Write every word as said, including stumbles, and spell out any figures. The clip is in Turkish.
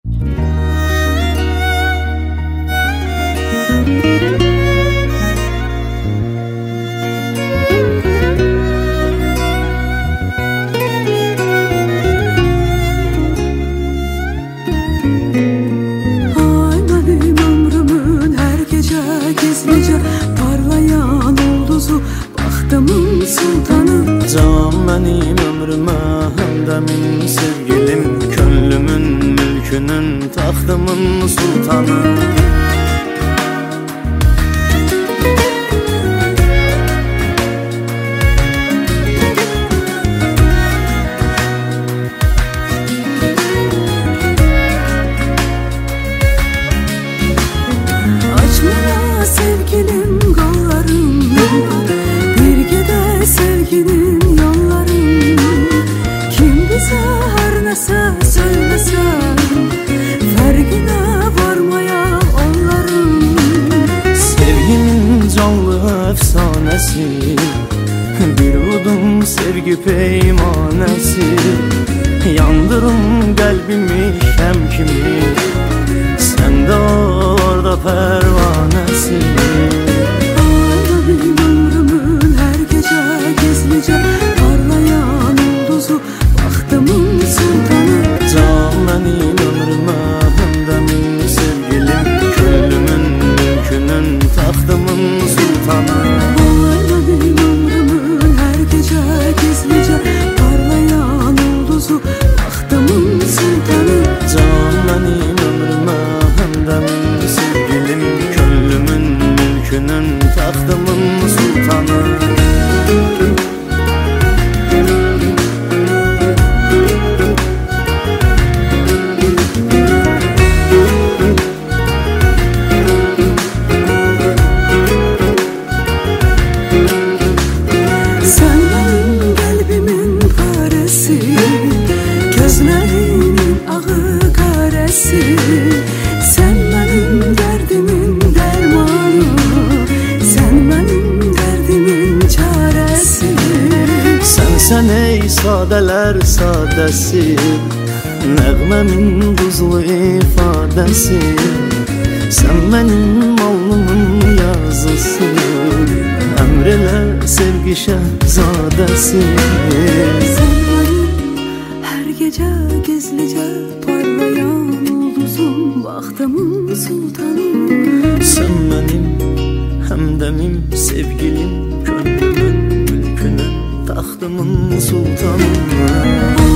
Parlayan olduzu baxtımın sultanı. Can benim ömrüme hemdemin sevgilim, könlümün mülkünün tahtımın sultanı. Açmana sevgilim kollarım, birgede sevginin yollarım. Kim bize her nese söylese, fergine varmaya onların. Sevginin canlı efsanesi, bir udum sevgi peymanesi. Yandırım kalbimi hem kimi, sen de orada pervanesi. Benim ömrümün her gece gizlice parlayan olduzu baxtımın sultanı. Can benim ömrüme hemdemin sevgilim, könlümün mülkünün tahtımın sultanı. Benim ömrümün her gece gizlice parlayan olduzu baxtımın sultanı. Can benim ömrüme hemdemin sevgilim, könlümün mülkünün tahtımın sultanı. Sen benim kalbimin paresi, gözlerimin ağı karesi. Sen benim derdimin dermanı, sen benim derdimin çaresi. Sensen ey sadeler sadesi, nəğməmin tuzlu ifadesi. Sen benim alnımın yazısı, emreler sevgi şehzadesi. Sen benim her gece gizlice parlayan olduzum baxtımın sultanı. Sen benim hemdemim sevgilim, könlümün mülkünün tahtımın sultanı.